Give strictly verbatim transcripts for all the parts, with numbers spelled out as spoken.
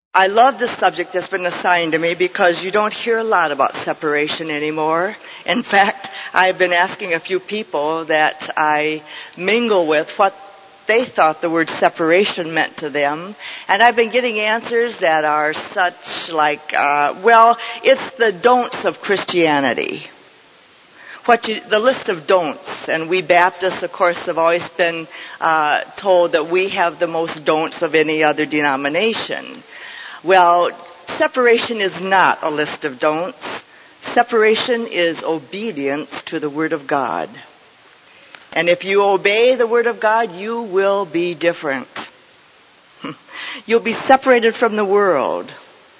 I love this subject that's been assigned to me because you don't hear a lot about separation anymore. In fact, I've been asking a few people that I mingle with what they thought the word separation meant to them. And I've been getting answers that are such like, uh, well, it's the don'ts of Christianity. What you, the list of don'ts, and we Baptists, of course, have always been uh, told that we have the most don'ts of any other denomination. Well, separation is not a list of don'ts. Separation is obedience to the Word of God. And if you obey the Word of God, you will be different. You'll be separated from the world.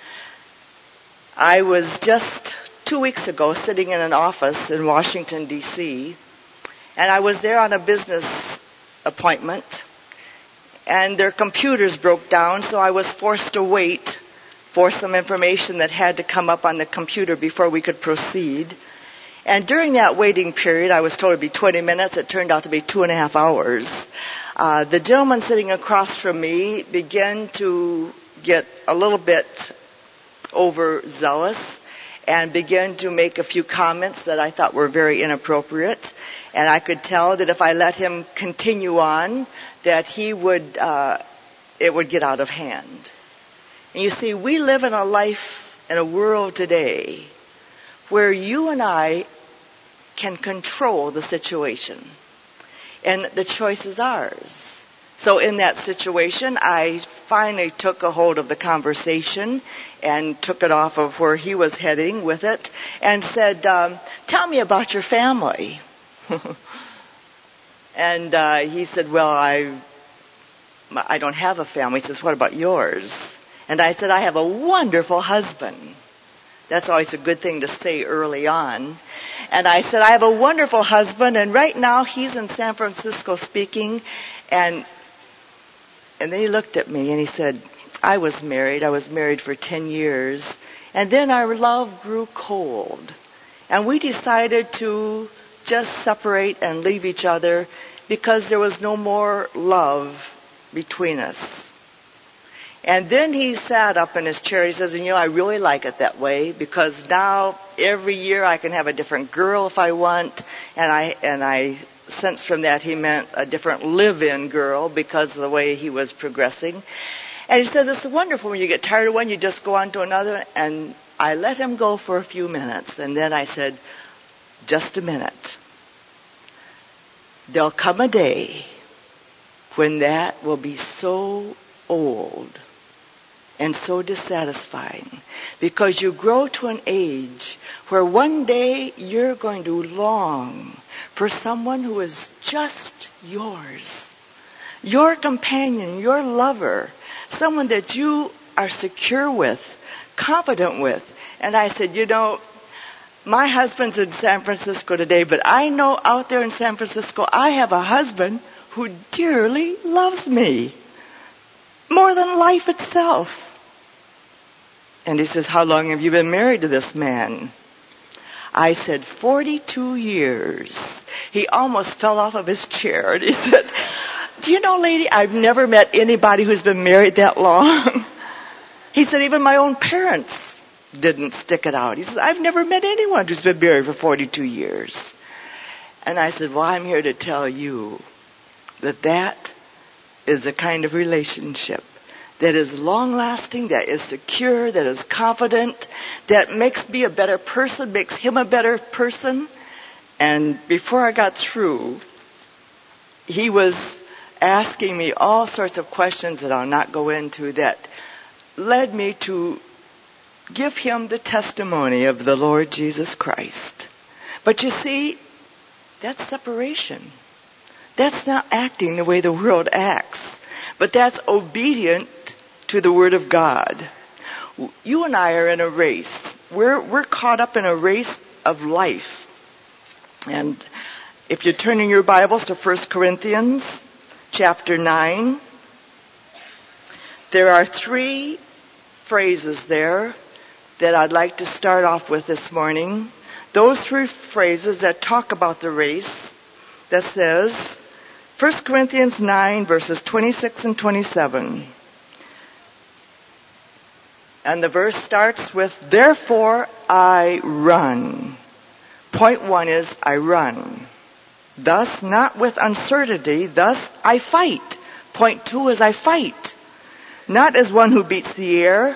I was just two weeks ago sitting in an office in Washington, D C, and I was there on a business appointment. And their computers broke down, so I was forced to wait for some information that had to come up on the computer before we could proceed. And during that waiting period, I was told it would be twenty minutes. It turned out to be two and a half hours. Uh, the gentleman sitting across from me began to get a little bit overzealous and began to make a few comments that I thought were very inappropriate. And I could tell that if I let him continue on, that he would, uh, it would get out of hand. And you see, we live in a life, in a world today, where you and I can control the situation. And the choice is ours. So in that situation, I finally took a hold of the conversation and took it off of where he was heading with it and said, um, tell me about your family. And uh, he said, well, I I don't have a family. He says, what about yours? And I said, I have a wonderful husband. That's always a good thing to say early on. And I said, I have a wonderful husband, and right now he's in San Francisco speaking. And and then he looked at me and he said, I was married. I was married for ten years. And then our love grew cold. And we decided to just separate and leave each other because there was no more love between us. And then he sat up in his chair. He says, and you know, I really like it that way because now every year I can have a different girl if I want. And I, and I sensed from that he meant a different live-in girl because of the way he was progressing. And he says, it's wonderful when you get tired of one, you just go on to another. And I let him go for a few minutes. And then I said, just a minute. There'll come a day when that will be so old and so dissatisfying because you grow to an age where one day you're going to long for someone who is just yours, your companion, your lover, someone that you are secure with, confident with. And I said, you know, my husband's in San Francisco today, but I know out there in San Francisco I have a husband who dearly loves me more than life itself. And he says, how long have you been married to this man? I said, forty-two years. He almost fell off of his chair. And he said, do you know, lady, I've never met anybody who's been married that long. He said, even my own parents didn't stick it out. He says, I've never met anyone who's been married for forty-two years. And I said, well, I'm here to tell you that that is the kind of relationship that is long-lasting, that is secure, that is confident, that makes me a better person, makes him a better person. And before I got through, he was asking me all sorts of questions that I'll not go into that led me to give him the testimony of the Lord Jesus Christ. But you see, that's separation. That's not acting the way the world acts. But that's obedient to the Word of God. You and I are in a race. We're, we're caught up in a race of life. And if you turn in your Bibles to First Corinthians chapter nine, there are three phrases there that I'd like to start off with this morning. Those three phrases that talk about the race that says, First Corinthians nine, verses twenty-six and twenty-seven. And the verse starts with, therefore I run. Point one is, I run. Thus, not with uncertainty, thus I fight. Point two is, I fight. Not as one who beats the air,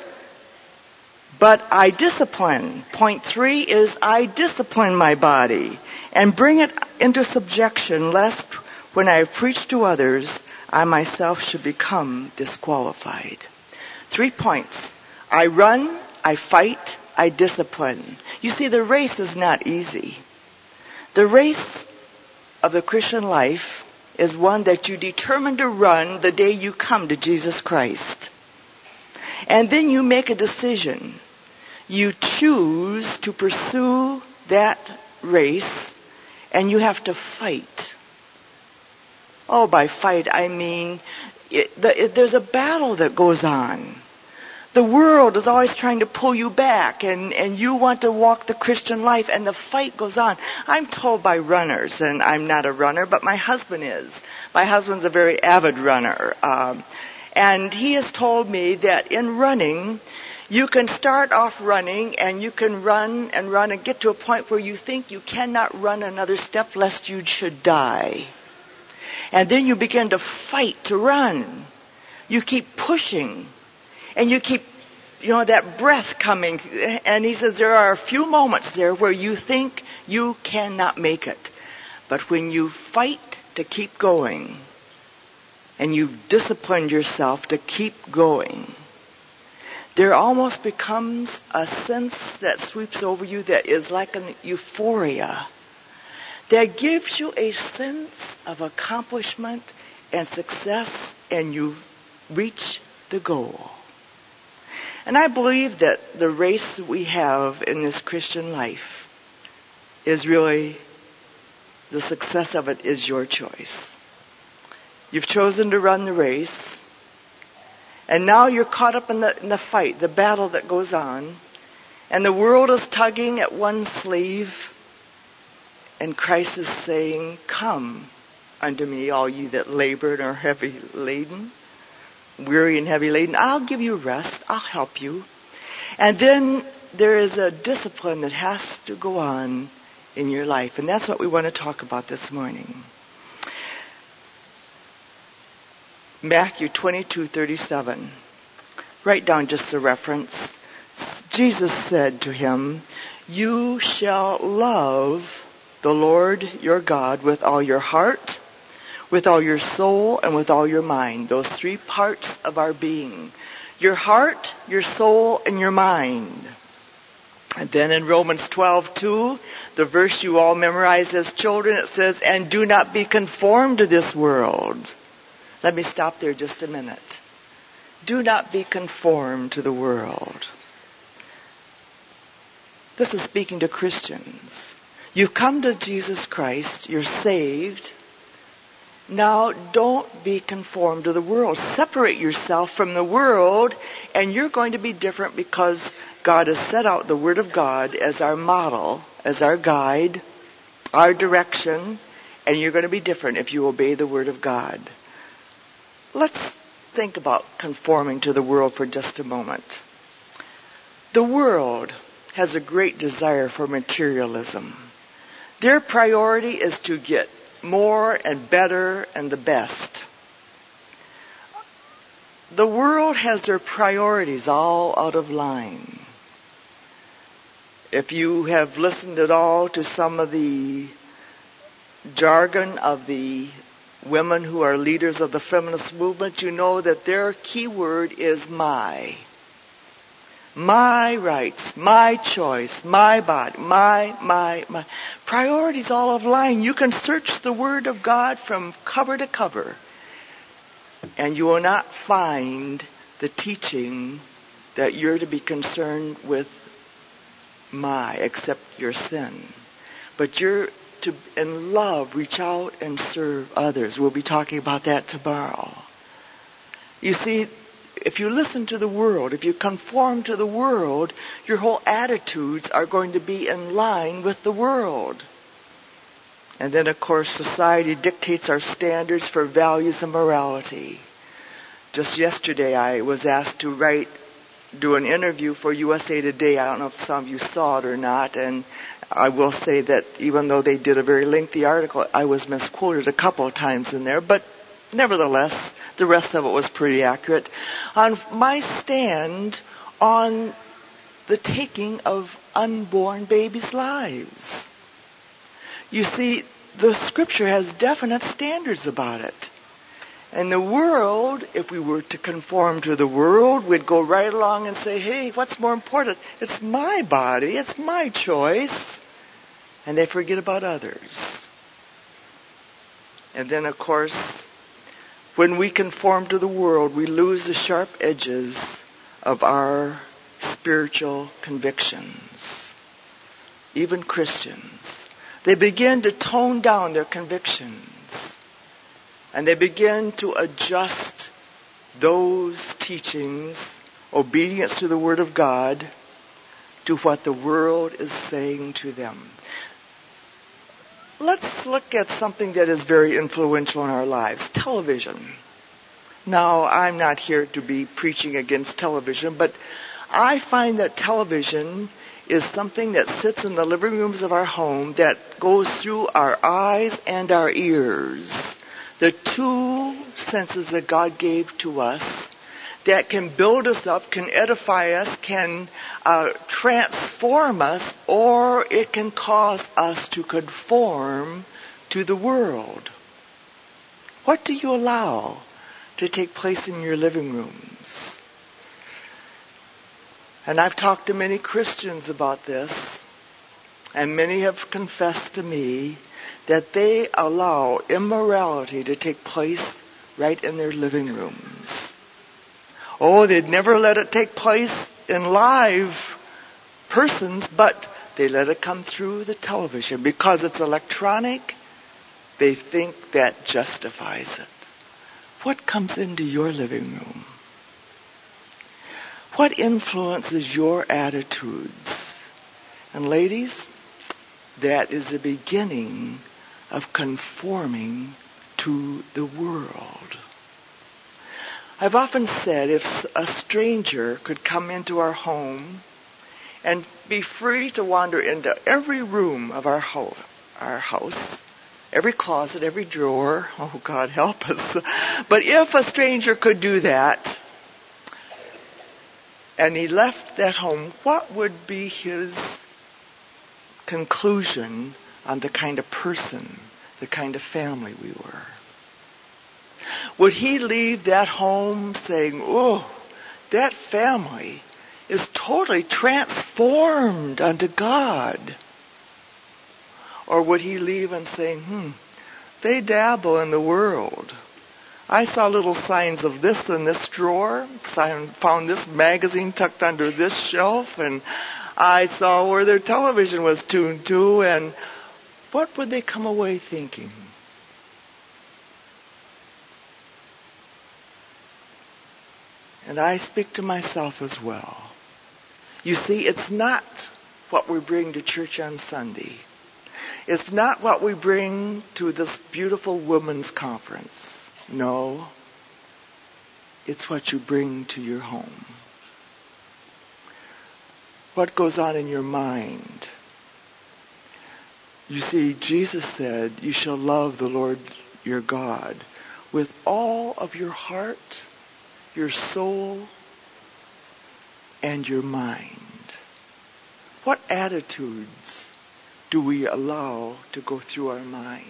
but I discipline. Point three is, I discipline my body and bring it into subjection, lest when I preach to others, I myself should become disqualified. Three points. I run, I fight, I discipline. You see, the race is not easy. The race of the Christian life is one that you determine to run the day you come to Jesus Christ. And then you make a decision. You choose to pursue that race, and you have to fight. Oh, by fight, I mean, it, the, it, there's a battle that goes on. The world is always trying to pull you back, and, and you want to walk the Christian life, and the fight goes on. I'm told by runners, and I'm not a runner, but my husband is. My husband's a very avid runner. Um, and he has told me that in running, you can start off running, and you can run and run and get to a point where you think you cannot run another step lest you should die. And then you begin to fight to run. You keep pushing. And you keep, you know, that breath coming. And he says there are a few moments there where you think you cannot make it. But when you fight to keep going, and you've disciplined yourself to keep going, there almost becomes a sense that sweeps over you that is like an euphoria, that gives you a sense of accomplishment and success, and you reach the goal. And I believe that the race we have in this Christian life is really, the success of it is your choice. You've chosen to run the race, and now you're caught up in the, in the fight, the battle that goes on, and the world is tugging at one sleeve, and Christ is saying, come unto me, all you that labor and are heavy laden. Weary and heavy laden, I'll give you rest. I'll help you. And then there is a discipline that has to go on in your life. And that's what we want to talk about this morning. Matthew twenty-two thirty-seven. Write down just a reference. Jesus said to him, you shall love the Lord your God with all your heart, with all your soul, and with all your mind. Those three parts of our being. Your heart, your soul, and your mind. And then in Romans twelve two, the verse you all memorize as children, it says, and do not be conformed to this world. Let me stop there just a minute. Do not be conformed to the world. This is speaking to Christians. You've come to Jesus Christ, you're saved. Now, don't be conformed to the world. Separate yourself from the world, and you're going to be different because God has set out the Word of God as our model, as our guide, our direction, and you're going to be different if you obey the Word of God. Let's think about conforming to the world for just a moment. The world has a great desire for materialism. Their priority is to get more and better and the best. The world has their priorities all out of line. If you have listened at all to some of the jargon of the women who are leaders of the feminist movement, you know that their key word is my. My rights, my choice, my body, my, my, my. Priorities all of line. You can search the Word of God from cover to cover, and you will not find the teaching that you're to be concerned with my, except your sin. But you're to, in love, reach out and serve others. We'll be talking about that tomorrow. You see, if you listen to the world, if you conform to the world, your whole attitudes are going to be in line with the world. And then, of course, society dictates our standards for values and morality. Just yesterday, I was asked to write do an interview for U S A Today. I don't know if some of you saw it or not, and I will say that even though they did a very lengthy article, I was misquoted a couple of times in there, but nevertheless, the rest of it was pretty accurate. On my stand on the taking of unborn babies' lives. You see, the scripture has definite standards about it. And the world, if we were to conform to the world, we'd go right along and say, hey, what's more important? It's my body, it's my choice. And they forget about others. And then, of course, when we conform to the world, we lose the sharp edges of our spiritual convictions. Even Christians. They begin to tone down their convictions. And they begin to adjust those teachings, obedience to the Word of God, to what the world is saying to them. Let's look at something that is very influential in our lives, television. Now, I'm not here to be preaching against television, but I find that television is something that sits in the living rooms of our home that goes through our eyes and our ears. The two senses that God gave to us that can build us up, can edify us, can uh, transform us, or it can cause us to conform to the world. What do you allow to take place in your living rooms? And I've talked to many Christians about this, and many have confessed to me that they allow immorality to take place right in their living rooms. Oh, they'd never let it take place in live persons, but they let it come through the television. Because it's electronic, they think that justifies it. What comes into your living room? What influences your attitudes? And ladies, that is the beginning of conforming to the world. I've often said if a stranger could come into our home and be free to wander into every room of our house, our house, every closet, every drawer, oh God help us, but if a stranger could do that and he left that home, what would be his conclusion on the kind of person, the kind of family we were? Would he leave that home saying, oh, that family is totally transformed unto God? Or would he leave and saying, hmm, they dabble in the world. I saw little signs of this in this drawer. I found this magazine tucked under this shelf, and I saw where their television was tuned to, and what would they come away thinking? And I speak to myself as well. You see, it's not what we bring to church on Sunday. It's not what we bring to this beautiful women's conference. No, it's what you bring to your home. What goes on in your mind? You see, Jesus said, you shall love the Lord your God with all of your heart, your soul, and your mind. What attitudes do we allow to go through our mind?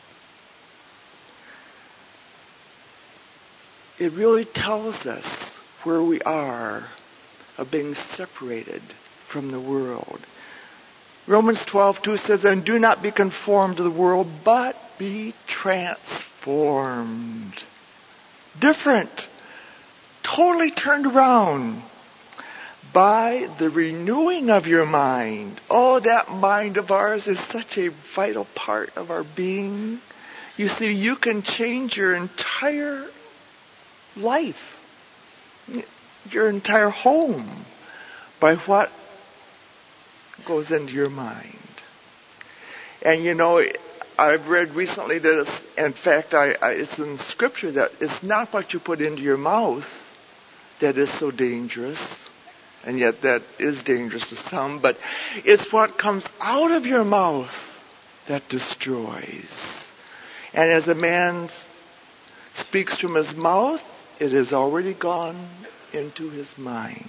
It really tells us where we are of being separated from the world. Romans twelve two says, and do not be conformed to the world, but be transformed. Different. Totally turned around by the renewing of your mind. Oh, that mind of ours is such a vital part of our being. You see, you can change your entire life, your entire home, by what goes into your mind. And you know, I've read recently that it's, in fact, I, I, it's in Scripture that it's not what you put into your mouth that is so dangerous. And yet that is dangerous to some, but it's what comes out of your mouth that destroys. And as a man speaks from his mouth, it has already gone into his mind.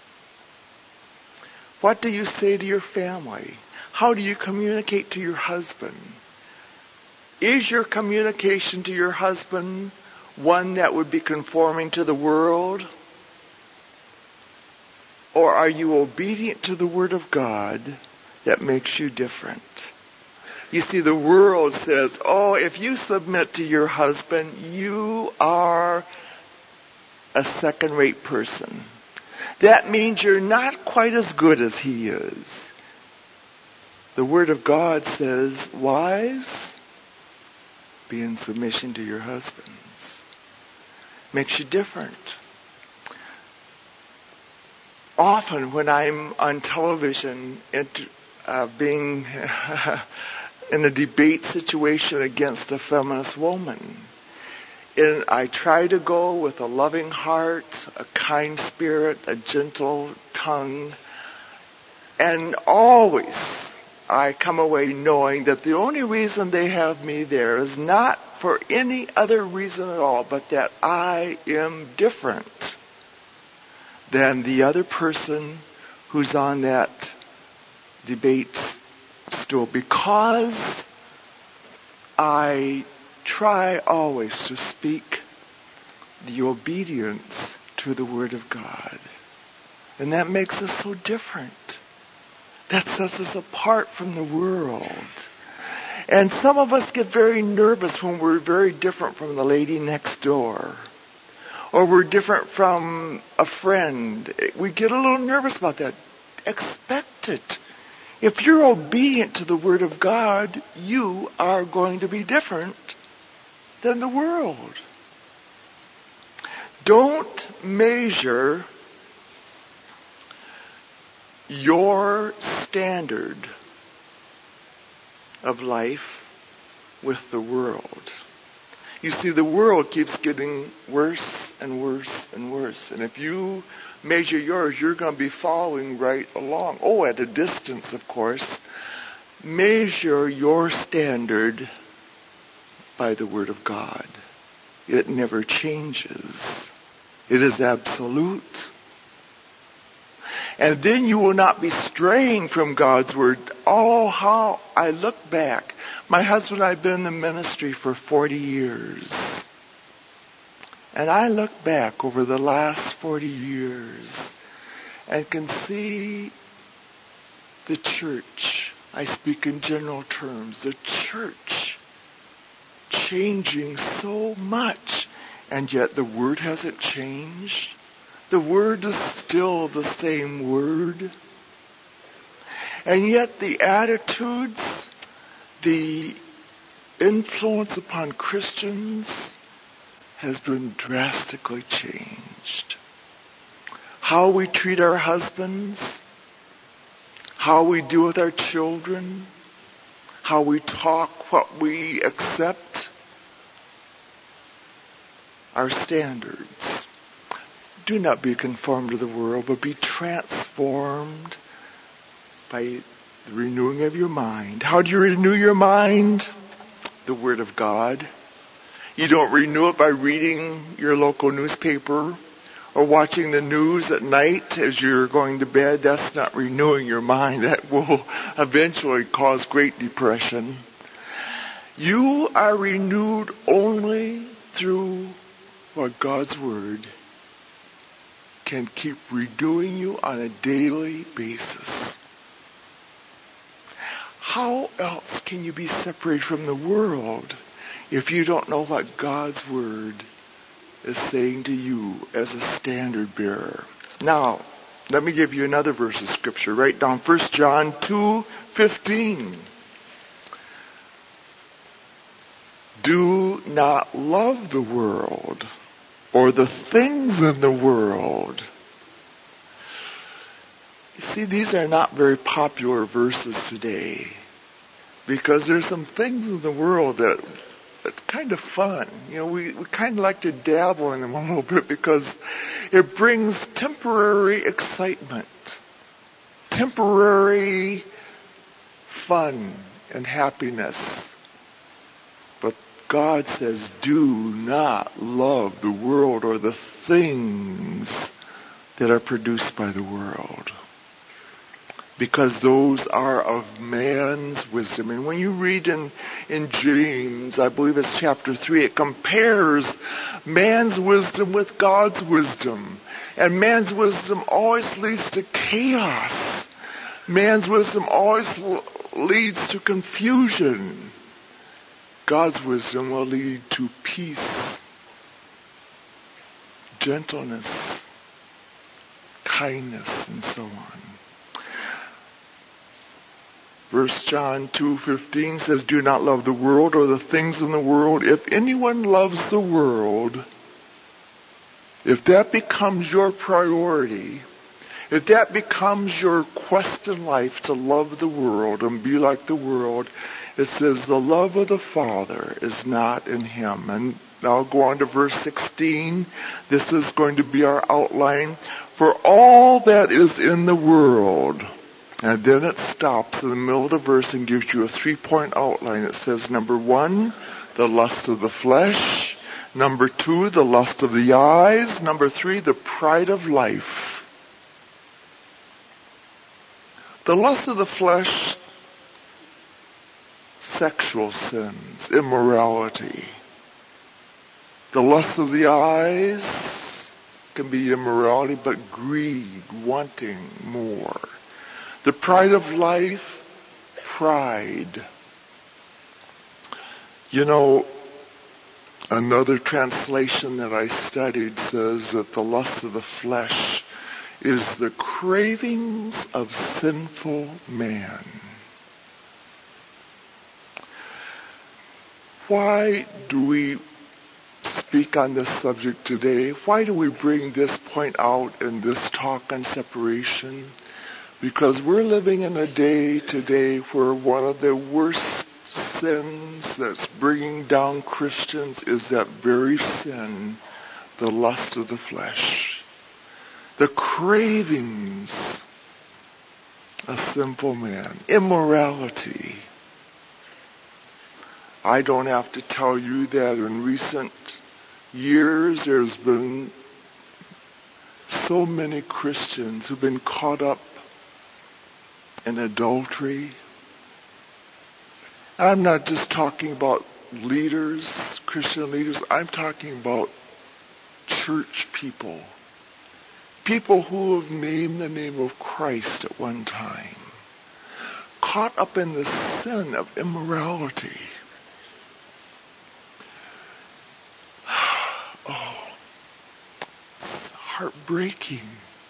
What do you say to your family? How do you communicate to your husband? Is your communication to your husband one that would be conforming to the world? Or are you obedient to the Word of God that makes you different? You see, the world says, oh, if you submit to your husband, you are a second-rate person. That means you're not quite as good as he is. The Word of God says, wives, be in submission to your husbands. Makes you different. Often when I'm on television, inter- uh, being in a debate situation against a feminist woman, and I try to go with a loving heart, a kind spirit, a gentle tongue, and always I come away knowing that the only reason they have me there is not for any other reason at all, but that I am different than the other person who's on that debate stool, because I try always to speak the obedience to the Word of God. And that makes us so different. That sets us apart from the world. And some of us get very nervous when we're very different from the lady next door. Or we're different from a friend. We get a little nervous about that. Expect it. If you're obedient to the Word of God, you are going to be different than the world. Don't measure your standard of life with the world. You see, the world keeps getting worse and worse and worse. And if you measure yours, you're going to be following right along. Oh, at a distance, of course. Measure your standard by the Word of God. It never changes. It is absolute. And then you will not be straying from God's Word. Oh, how I look back. My husband and I have been in the ministry for forty years. And I look back over the last forty years and can see the church, I speak in general terms, the church changing so much, and yet the Word hasn't changed. The Word is still the same Word. And yet the attitudes, the influence upon Christians has been drastically changed. How we treat our husbands, how we deal with our children, how we talk, what we accept, our standards. Do not be conformed to the world, but be transformed by the renewing of your mind. How do you renew your mind? The Word of God. You don't renew it by reading your local newspaper or watching the news at night as you're going to bed. That's not renewing your mind. That will eventually cause great depression. You are renewed only through what God's Word can keep renewing you on a daily basis. How else can you be separated from the world if you don't know what God's Word is saying to you as a standard bearer? Now, let me give you another verse of Scripture. Write down First John two fifteen. Do not love the world or the things in the world. You see, these are not very popular verses today because there's some things in the world that it's kind of fun. You know, we, we kind of like to dabble in them a little bit because It brings temporary excitement, temporary fun and happiness. But God says, do not love the world or the things that are produced by the world, because those are of man's wisdom. And when you read in, in James, I believe it's chapter three, it compares man's wisdom with God's wisdom. And man's wisdom always leads to chaos. Man's wisdom always l- leads to confusion. God's wisdom will lead to peace, gentleness, kindness, and so on. First John two fifteen says, do not love the world or the things in the world. If anyone loves the world, if that becomes your priority, if that becomes your quest in life to love the world and be like the world, it says the love of the Father is not in him. And I'll go on to verse sixteen. This is going to be our outline. For all that is in the world. And then it stops in the middle of the verse and gives you a three-point outline. It says, number one, the lust of the flesh. Number two, the lust of the eyes. Number three, the pride of life. The lust of the flesh, sexual sins, immorality. The lust of the eyes can be immorality, but greed, wanting more. The pride of life, pride. You know, another translation that I studied says that the lust of the flesh is the cravings of sinful man. Why do we speak on this subject today? Why do we bring this point out in this talk on separation? Because we're living in a day today where one of the worst sins that's bringing down Christians is that very sin, the lust of the flesh. The cravings of sinful man. Immorality. I don't have to tell you that in recent years there's been so many Christians who've been caught up in adultery. I'm not just talking about leaders, Christian leaders. I'm talking about church people. People who have named the name of Christ at one time. Caught up in the sin of immorality. Oh, it's heartbreaking.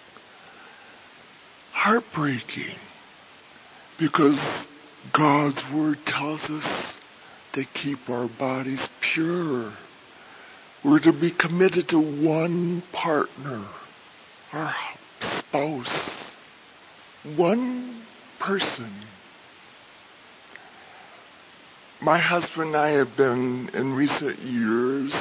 Heartbreaking. Because God's Word tells us to keep our bodies pure. We're to be committed to one partner, our spouse, one person. My husband and I have been, in recent years,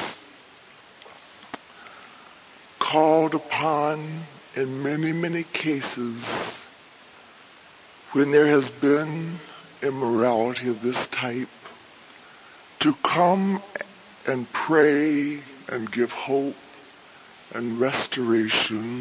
called upon in many, many cases when there has been immorality of this type, to come and pray and give hope and restoration.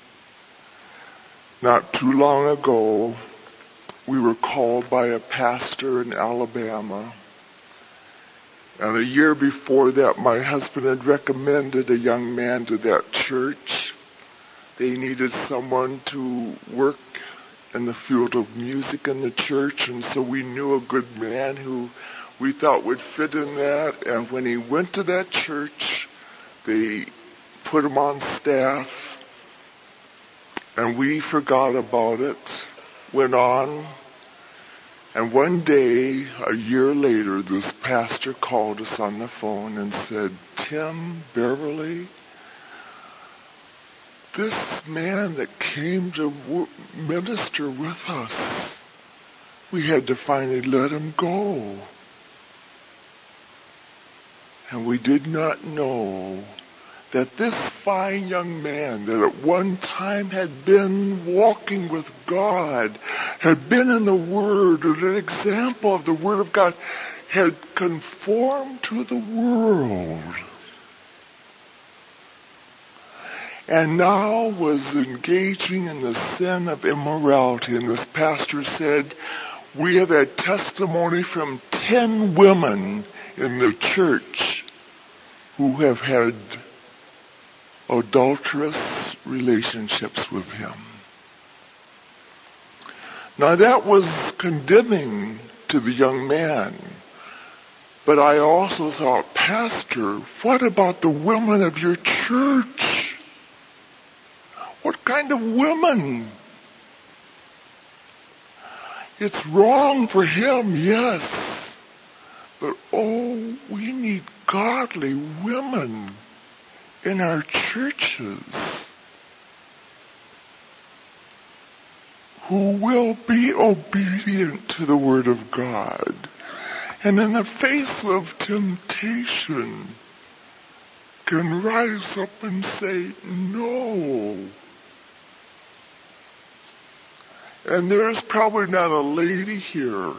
Not too long ago, we were called by a pastor in Alabama. And a year before that, my husband had recommended a young man to that church. They needed someone to work in the field of music in the church, and so we knew a good man who we thought would fit in that. And when he went to that church, they put him on staff, and we forgot about it, went on. And one day, a year later, this pastor called us on the phone and said, Tim Beverly, this man that came to w- minister with us, we had to finally let him go. And we did not know that this fine young man that at one time had been walking with God, had been in the Word, an example of the Word of God, had conformed to the world. And now was engaging in the sin of immorality. And this pastor said, we have had testimony from ten women in the church who have had adulterous relationships with him. Now that was condemning to the young man. But I also thought, Pastor, what about the women of your church? What kind of women? It's wrong for him, yes. But oh, we need godly women in our churches who will be obedient to the Word of God. And in the face of temptation, can rise up and say, no. And there's probably not a lady here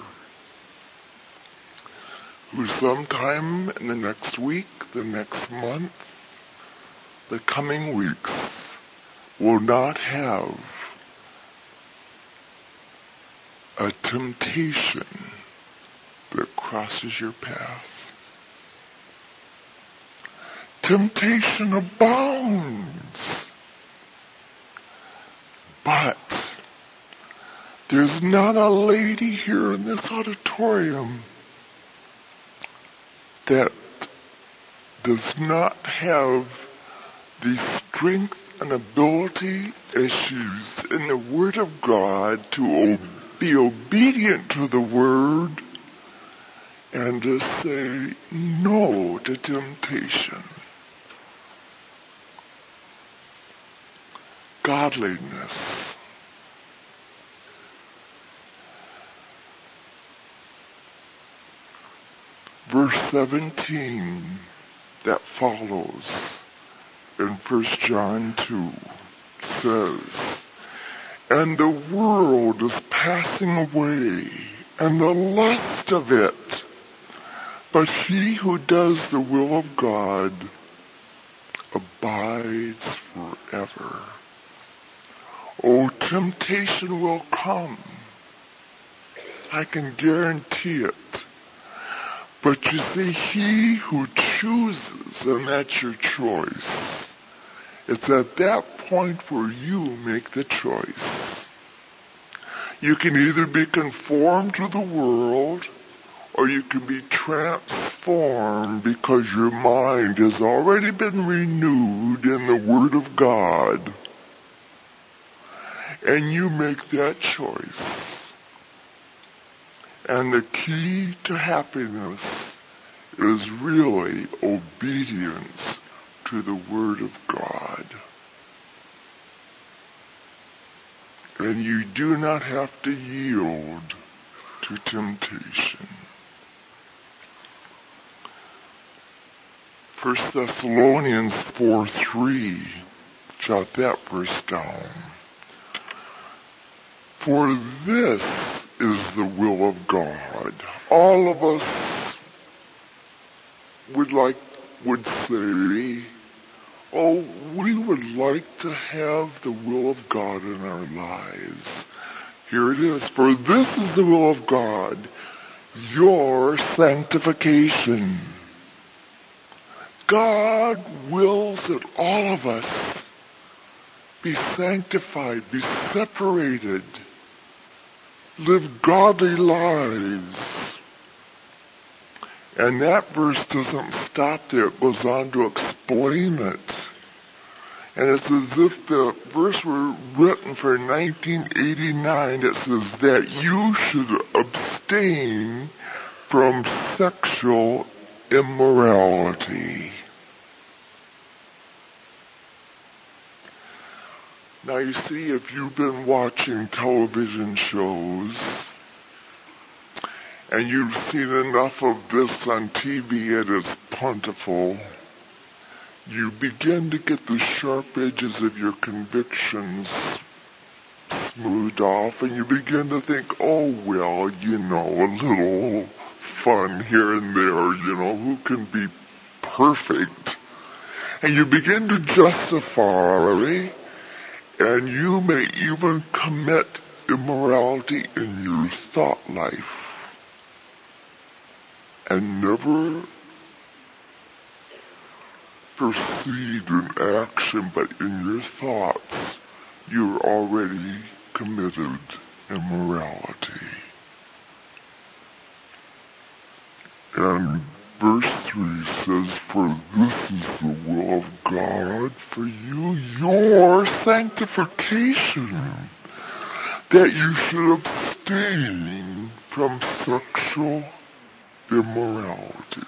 who sometime in the next week, the next month, the coming weeks, will not have a temptation that crosses your path. Temptation abounds. But there's not a lady here in this auditorium that does not have the strength and ability as she's in the Word of God to be obedient to the Word and to say no to temptation. Godliness. Verse seventeen that follows in First John two says, and the world is passing away, and the lust of it, but he who does the will of God abides forever. Oh, temptation will come. I can guarantee it. But you see, he who chooses, and that's your choice, it's at that point where you make the choice. You can either be conformed to the world, or you can be transformed because your mind has already been renewed in the Word of God. And you make that choice. And the key to happiness is really obedience to the Word of God. And you do not have to yield to temptation. First Thessalonians four three, jot that verse down. For this is the will of God. All of us would like, would say, oh, we would like to have the will of God in our lives. Here it is. For this is the will of God, your sanctification. God wills that all of us be sanctified, be separated, live godly lives. And that verse doesn't stop there. It goes on to explain it. And it's as if the verse were written for nineteen eighty-nine. It says that you should abstain from sexual immorality. Now you see, if you've been watching television shows and you've seen enough of this on T V, it is plentiful. You begin to get the sharp edges of your convictions smoothed off, and you begin to think, oh, well, you know, a little fun here and there, you know, who can be perfect? And you begin to justify, and you may even commit immorality in your thought life, and never proceed in action, but in your thoughts, you're already committed immorality. And verse three says, for this is the will of God for you, your sanctification, that you should abstain from sexual immorality,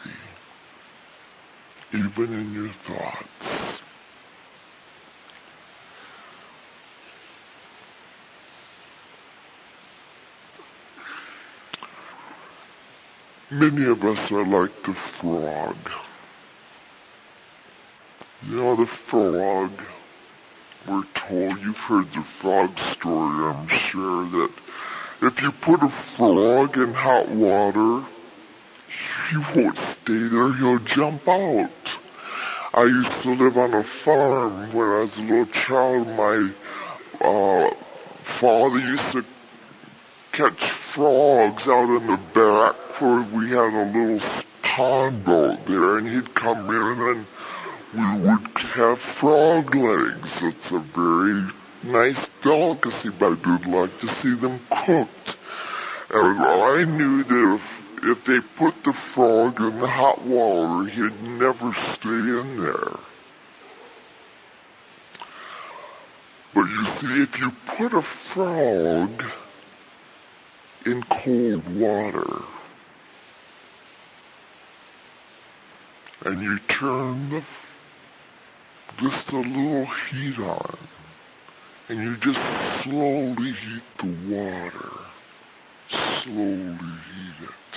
even in your thoughts. Many of us are like the frog. You know the frog, we're told, you've heard the frog story, I'm sure, that if you put a frog in hot water, he won't stay there, he'll jump out. I used to live on a farm when I was a little child. My uh, father used to catch frogs out in the back where we had a little pond out there, and he'd come in and we would have frog legs. It's a very nice delicacy, but I did like to see them cooked. And I knew that if, if they put the frog in the hot water, he'd never stay in there. But you see, if you put a frog in cold water, and you turn the, just a little heat on, and you just slowly heat the water, slowly heat it,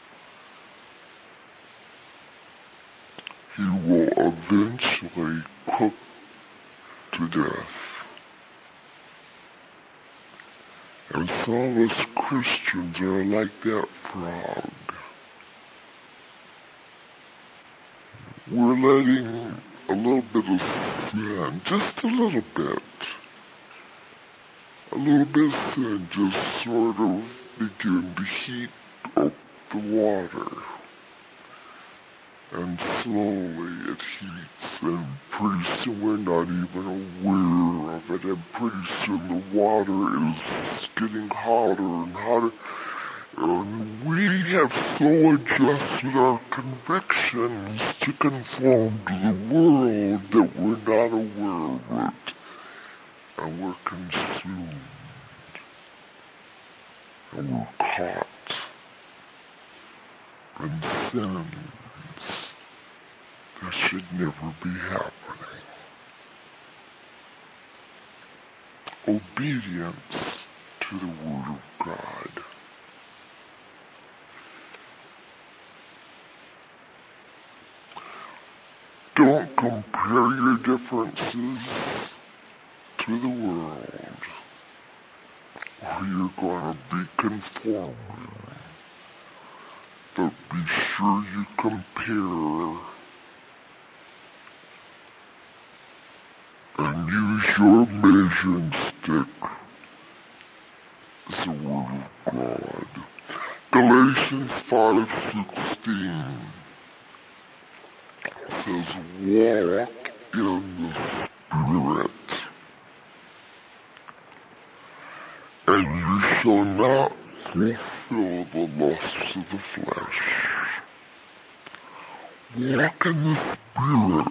he will eventually cook to death. And some of us Christians are like that frog. We're letting a little bit of sin, just a little bit, a little bit of sin just sort of begin to heat up the water. And slowly it heats, and pretty soon we're not even aware of it, and pretty soon the water is getting hotter and hotter, and we have so adjusted our convictions to conform to the world that we're not aware of it, and we're consumed, and we're caught in sin that should never be happening. Obedience to the Word of God. Don't compare your differences to the world, or you're going to be conforming. But be sure you compare and use your measuring stick as the Word of God. Galatians five sixteen says, walk in the Spirit, and you shall not fulfill the lusts of the flesh. Walk in the Spirit.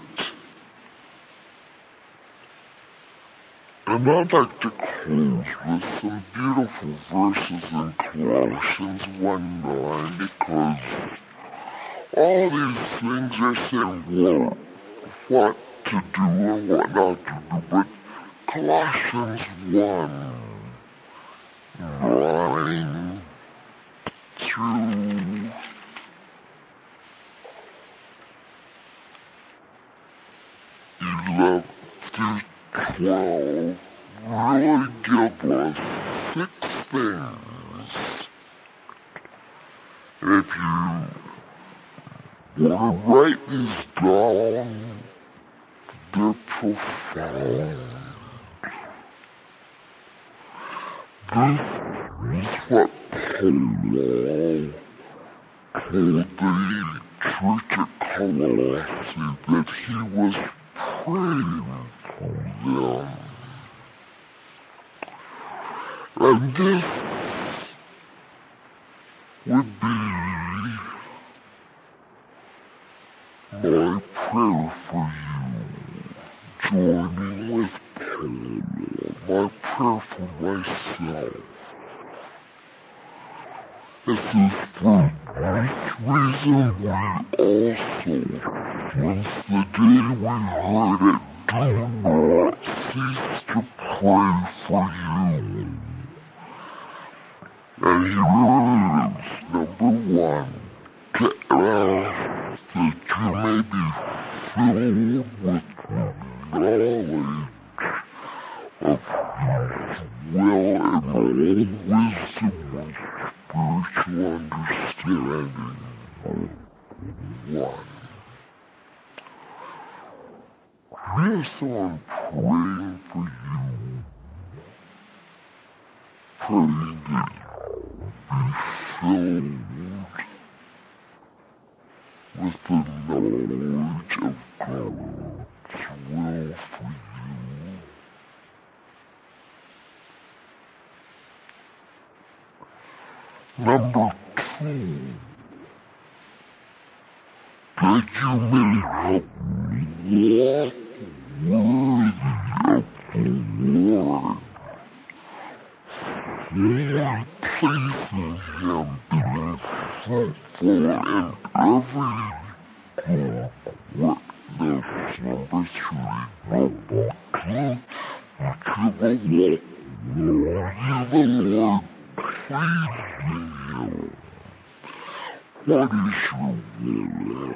And I'd like to close with some beautiful verses in Colossians one nine, because all these things are saying, well, what to do and what not to do, but Colossians one nine through six things. And if you want to write these down, they're profound. This is what Paul told the church at Colossae that he was praying for them. And this would be my prayer for you, joining with Paul, my prayer for myself. This is for this reason we also, since the day we heard it, do not cease to pray for you. And he reads, number one, to ask that you may be filled with knowledge of His will and all wisdom and spiritual understanding. One. Yes, I'm praying for you. Praying that you be filled with the knowledge of God's will for you. Number two, that you may have walk worthy of the Lord, Lord places him being fruitful in every good witness. Number three, number two, that you will walk worthy of the Lord, pleasing him. What is your will?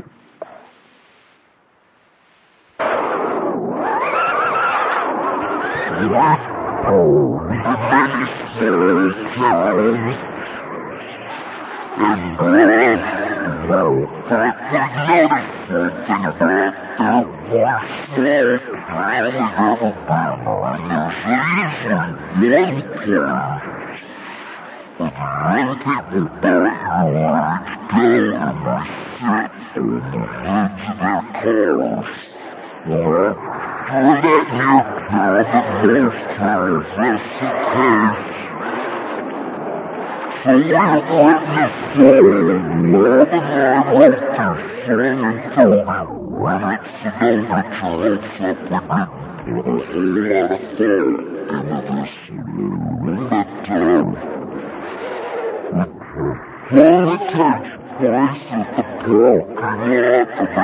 What are the ministers and God will that was noticeable in the warfare of the Bible and the reason one care. But one thing will be hard to do and the set in the hands of their cause. Or so that you have the best times as the case. So we want to say that more than I want to say to you, when it's the moment to lift up with me, a lot of thought into this little full attention place at the parking lot of the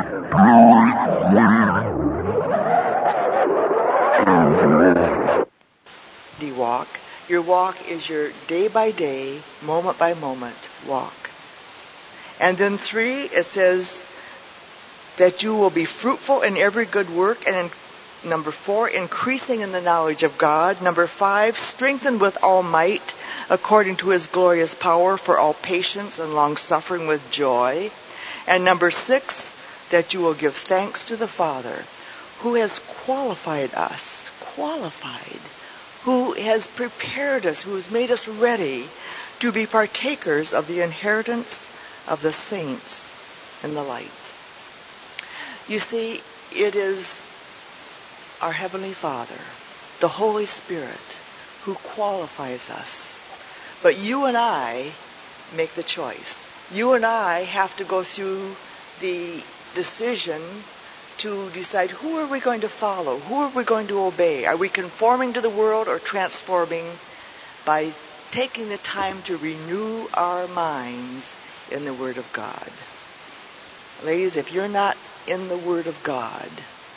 The walk. Your walk is your day by day, moment by moment walk. And then three, it says that you will be fruitful in every good work. And in, number four, increasing in the knowledge of God. Number five, strengthened with all might according to his glorious power for all patience and long suffering with joy. And number six, that you will give thanks to the Father who has qualified us, qualified, who has prepared us, who has made us ready to be partakers of the inheritance of the saints in the light. You see, it is our Heavenly Father, the Holy Spirit, who qualifies us. But you and I make the choice. You and I have to go through the decision to decide who are we going to follow, who are we going to obey. Are we conforming to the world or transforming by taking the time to renew our minds in the Word of God? Ladies, if you're not in the Word of God,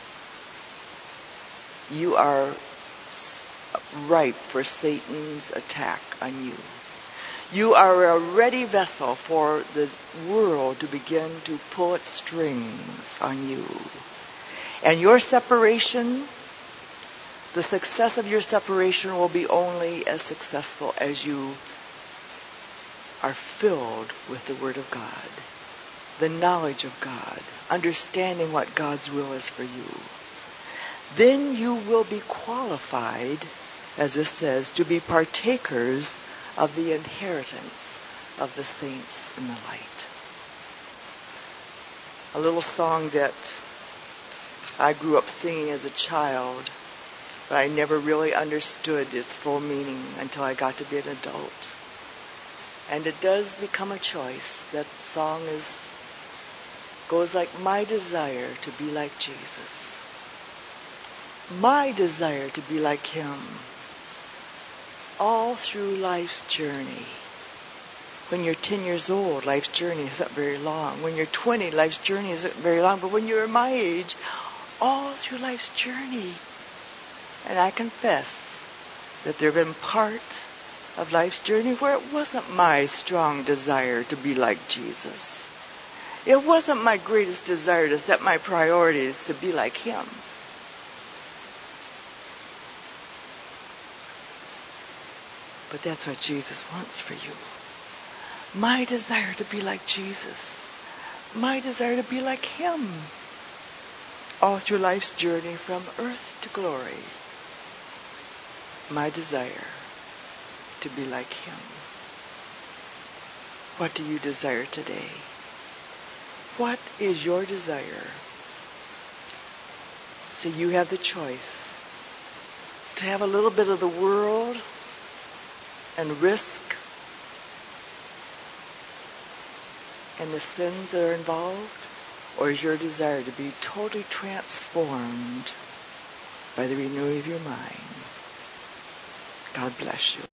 you are ripe for Satan's attack on you. You are a ready vessel for the world to begin to pull its strings on you. And your separation The success of your separation will be only as successful as you are filled with the Word of God, the knowledge of God, understanding what God's will is for you. Then you will be qualified, as it says, to be partakers of the inheritance of the saints in the light. A little song that I grew up singing as a child, but I never really understood its full meaning until I got to be an adult. And it does become a choice. That song is goes like, my desire to be like Jesus. My desire to be like Him. All through life's journey. When you're ten years old, life's journey isn't very long. When you're twenty, life's journey isn't very long. But when you're my age, all through life's journey. And I confess that there have been part of life's journey where it wasn't my strong desire to be like Jesus. It wasn't my greatest desire to set my priorities to be like Him. But that's what Jesus wants for you. My desire to be like Jesus. My desire to be like Him. All through life's journey from earth to glory. My desire to be like Him. What do you desire today? What is your desire? So you have the choice to have a little bit of the world and risk and the sins that are involved, or is your desire to be totally transformed by the renewing of your mind? God bless you.